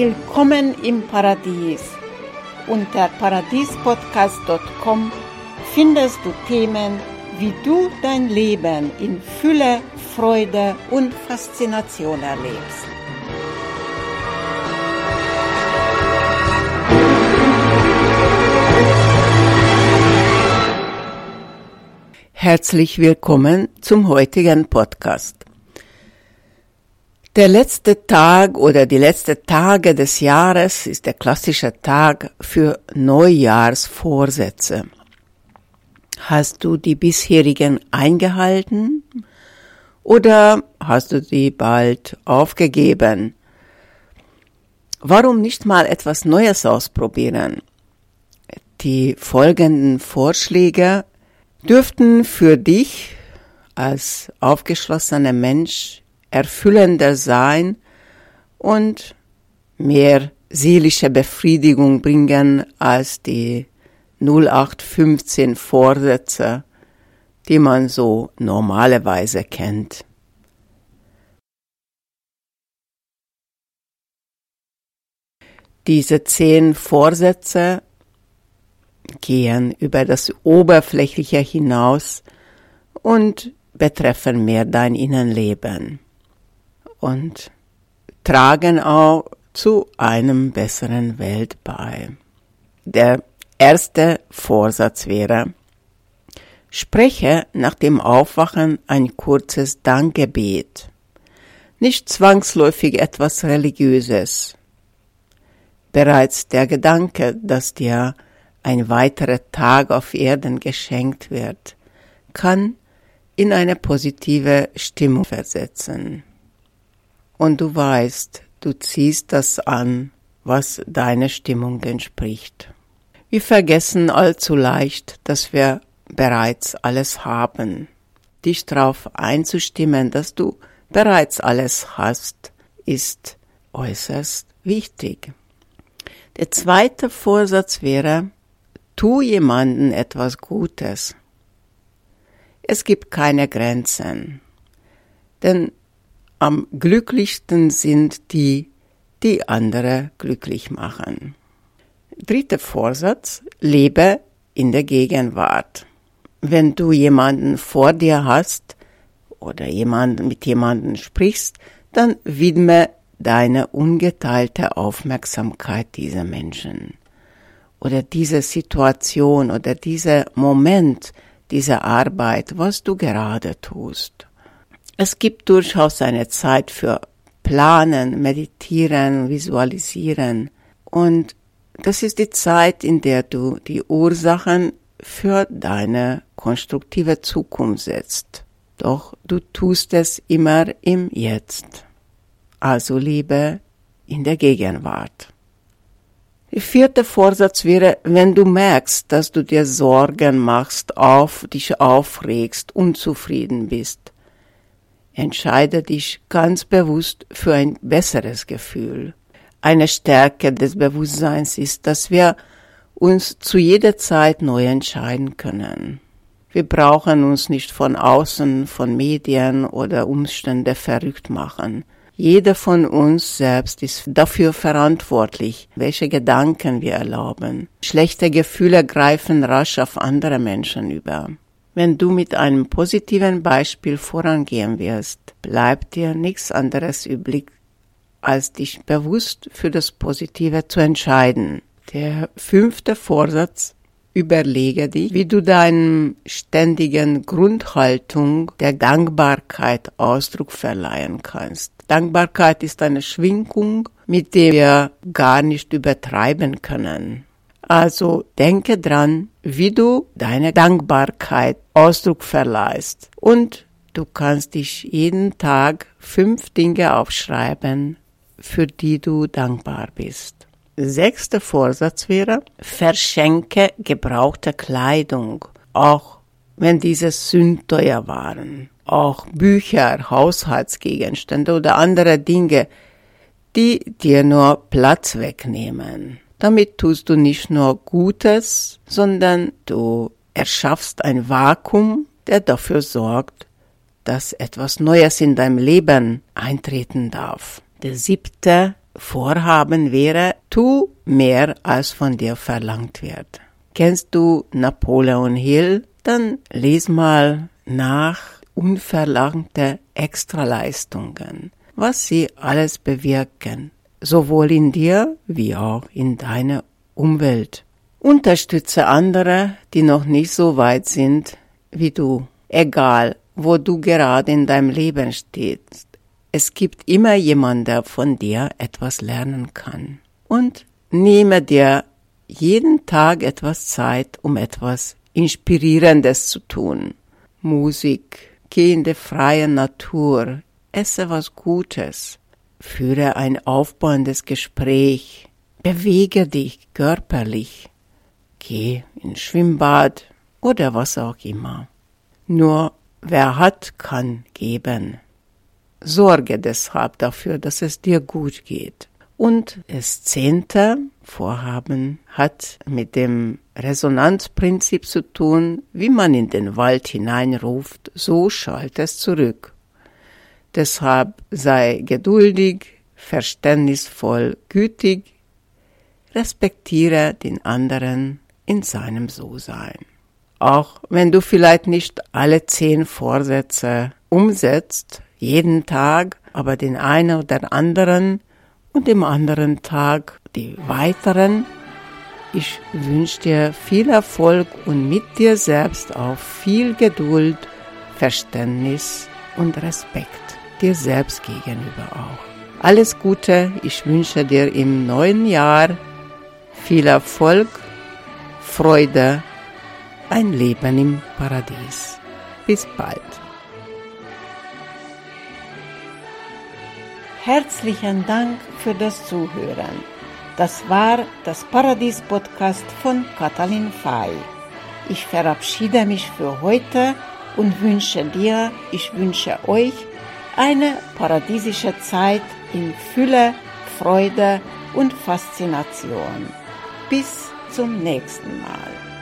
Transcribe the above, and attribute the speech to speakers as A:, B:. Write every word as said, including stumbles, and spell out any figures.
A: Willkommen im Paradies. Unter paradiespodcast punkt com findest du Themen, wie du dein Leben in Fülle, Freude und Faszination erlebst. Herzlich willkommen zum heutigen Podcast. Der letzte Tag oder die letzten Tage des Jahres ist der klassische Tag für Neujahrsvorsätze. Hast du die bisherigen eingehalten oder hast du die bald aufgegeben? Warum nicht mal etwas Neues ausprobieren? Die folgenden Vorschläge dürften für dich als aufgeschlossener Mensch erfüllender sein und mehr seelische Befriedigung bringen als die null acht fünfzehn Vorsätze, die man so normalerweise kennt. Diese zehn Vorsätze gehen über das Oberflächliche hinaus und betreffen mehr dein Innenleben und tragen auch zu einem besseren Welt bei. Der erste Vorsatz wäre: Spreche nach dem Aufwachen ein kurzes Dankgebet. Nicht zwangsläufig etwas Religiöses. Bereits der Gedanke, dass dir ein weiterer Tag auf Erden geschenkt wird, kann in eine positive Stimmung versetzen. Und du weißt, du ziehst das an, was deiner Stimmung entspricht. Wir vergessen allzu leicht, dass wir bereits alles haben. Dich darauf einzustimmen, dass du bereits alles hast, ist äußerst wichtig. Der zweite Vorsatz wäre: Tu jemandem etwas Gutes. Es gibt keine Grenzen, denn am glücklichsten sind die, die andere glücklich machen. Dritter Vorsatz: Lebe in der Gegenwart. Wenn du jemanden vor dir hast oder jemanden, mit jemandem sprichst, dann widme deine ungeteilte Aufmerksamkeit dieser Menschen oder diese Situation oder dieser Moment, diese Arbeit, was du gerade tust. Es gibt durchaus eine Zeit für Planen, Meditieren, Visualisieren, und das ist die Zeit, in der du die Ursachen für deine konstruktive Zukunft setzt. Doch du tust es immer im Jetzt. Also lebe in der Gegenwart. Der vierte Vorsatz wäre: Wenn du merkst, dass du dir Sorgen machst, auf dich aufregst, unzufrieden bist, entscheide dich ganz bewusst für ein besseres Gefühl. Eine Stärke des Bewusstseins ist, dass wir uns zu jeder Zeit neu entscheiden können. Wir brauchen uns nicht von außen, von Medien oder Umständen verrückt machen. Jeder von uns selbst ist dafür verantwortlich, welche Gedanken wir erlauben. Schlechte Gefühle greifen rasch auf andere Menschen über. Wenn du mit einem positiven Beispiel vorangehen wirst, bleibt dir nichts anderes übrig, als dich bewusst für das Positive zu entscheiden. Der fünfte Vorsatz: Überlege dich, wie du deinem ständigen Grundhaltung der Dankbarkeit Ausdruck verleihen kannst. Dankbarkeit ist eine Schwingung, mit der wir gar nicht übertreiben können. Also denke dran, wie du deine Dankbarkeit Ausdruck verleihst. Und du kannst dich jeden Tag fünf Dinge aufschreiben, für die du dankbar bist. Sechster Vorsatz wäre: Verschenke gebrauchte Kleidung, auch wenn diese sündteuer waren. Auch Bücher, Haushaltsgegenstände oder andere Dinge, die dir nur Platz wegnehmen. Damit tust du nicht nur Gutes, sondern du erschaffst ein Vakuum, der dafür sorgt, dass etwas Neues in deinem Leben eintreten darf. Der siebte Vorhaben wäre, tu mehr, als von dir verlangt wird. Kennst du Napoleon Hill? Dann lies mal nach unverlangte Extraleistungen, was sie alles bewirken, sowohl in dir wie auch in deiner Umwelt. Unterstütze andere, die noch nicht so weit sind wie du, egal wo du gerade in deinem Leben stehst. Es gibt immer jemanden, der von dir etwas lernen kann. Und nehme dir jeden Tag etwas Zeit, um etwas Inspirierendes zu tun. Musik, geh in die freie Natur, esse was Gutes, führe ein aufbauendes Gespräch, bewege dich körperlich, geh ins Schwimmbad oder was auch immer. Nur wer hat, kann geben. Sorge deshalb dafür, dass es dir gut geht. Und das zehnte Vorhaben hat mit dem Resonanzprinzip zu tun, wie man in den Wald hineinruft, so schallt es zurück. Deshalb sei geduldig, verständnisvoll, gütig, respektiere den anderen in seinem So-Sein. Auch wenn du vielleicht nicht alle zehn Vorsätze umsetzt, jeden Tag, aber den einen oder anderen und im anderen Tag die weiteren. Ich wünsche dir viel Erfolg und mit dir selbst auch viel Geduld, Verständnis und Respekt dir selbst gegenüber auch. Alles Gute, ich wünsche dir im neuen Jahr viel Erfolg, Freude, ein Leben im Paradies. Bis bald. Herzlichen Dank für das Zuhören. Das war das Paradies-Podcast von Katalin Fay. Ich verabschiede mich für heute und wünsche dir, ich wünsche euch eine paradiesische Zeit in Fülle, Freude und Faszination. Bis zum nächsten Mal.